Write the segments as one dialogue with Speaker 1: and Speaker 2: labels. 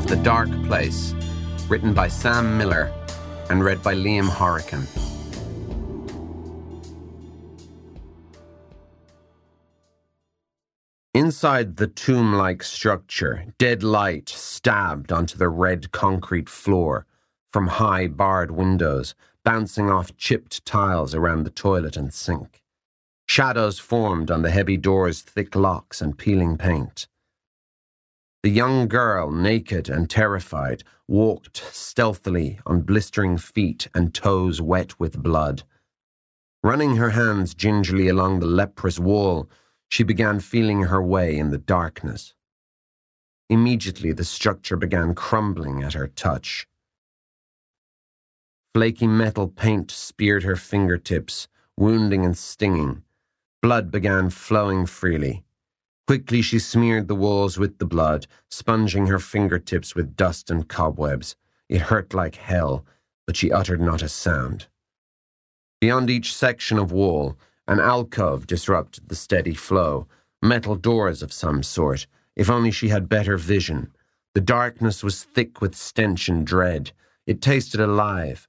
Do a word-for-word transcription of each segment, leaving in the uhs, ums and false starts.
Speaker 1: of The Dark Place, written by Sam Miller and read by Liam Horican. Inside the tomb-like structure, dead light stabbed onto the red concrete floor from high barred windows, bouncing off chipped tiles around the toilet and sink. Shadows formed on the heavy door's thick locks and peeling paint. The young girl, naked and terrified, walked stealthily on blistering feet and toes wet with blood. Running her hands gingerly along the leprous wall, she began feeling her way in the darkness. Immediately, the structure began crumbling at her touch. Flaky metal paint speared her fingertips, wounding and stinging. Blood began flowing freely. Quickly she smeared the walls with the blood, sponging her fingertips with dust and cobwebs. It hurt like hell, but she uttered not a sound. Beyond each section of wall, an alcove disrupted the steady flow, metal doors of some sort. If only she had better vision. The darkness was thick with stench and dread. It tasted alive.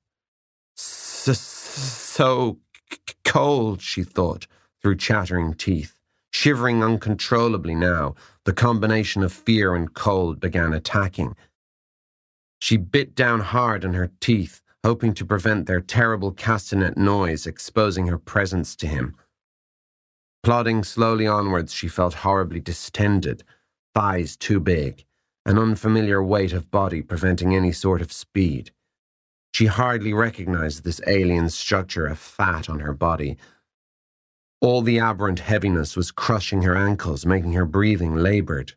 Speaker 1: So cold, she thought, through chattering teeth. Shivering uncontrollably now, the combination of fear and cold began attacking. She bit down hard on her teeth, hoping to prevent their terrible castanet noise exposing her presence to him. Plodding slowly onwards, she felt horribly distended, thighs too big, an unfamiliar weight of body preventing any sort of speed. She hardly recognized this alien structure of fat on her body. All the aberrant heaviness was crushing her ankles, making her breathing labored.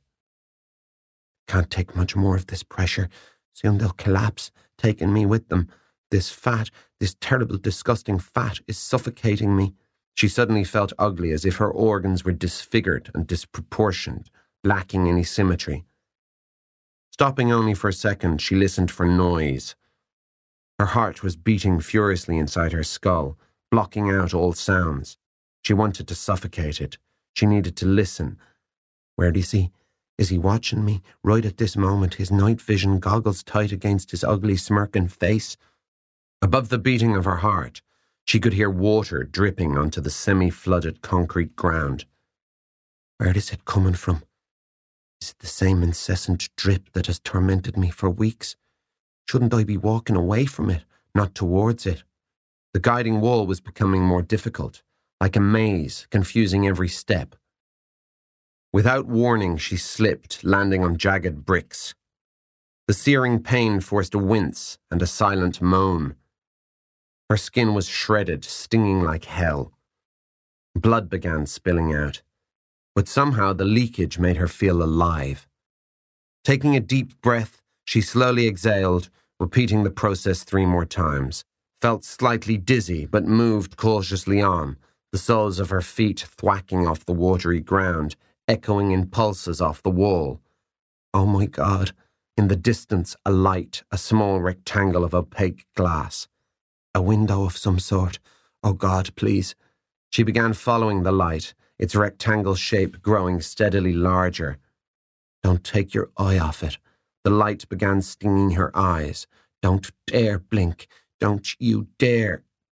Speaker 1: Can't take much more of this pressure. Soon they'll collapse, taking me with them. This fat, this terrible, disgusting fat is suffocating me. She suddenly felt ugly, as if her organs were disfigured and disproportioned, lacking any symmetry. Stopping only for a second, she listened for noise. Her heart was beating furiously inside her skull, blocking out all sounds. She wanted to suffocate it. She needed to listen. Where is he? Is he watching me? Right at this moment, his night vision goggles tight against his ugly smirking face. Above the beating of her heart, she could hear water dripping onto the semi-flooded concrete ground. Where is it coming from? Is it the same incessant drip that has tormented me for weeks? Shouldn't I be walking away from it, not towards it? The guiding wall was becoming more difficult, like a maze, confusing every step. Without warning, she slipped, landing on jagged bricks. The searing pain forced a wince and a silent moan. Her skin was shredded, stinging like hell. Blood began spilling out, but somehow the leakage made her feel alive. Taking a deep breath, she slowly exhaled, repeating the process three more times. Felt slightly dizzy, but moved cautiously on, the soles of her feet thwacking off the watery ground, echoing in pulses off the wall. Oh my God! In the distance, a light, a small rectangle of opaque glass. A window of some sort. Oh God, please. She began following the light, its rectangle shape growing steadily larger. Don't take your eye off it. The light began stinging her eyes. Don't dare blink. Don't you dare.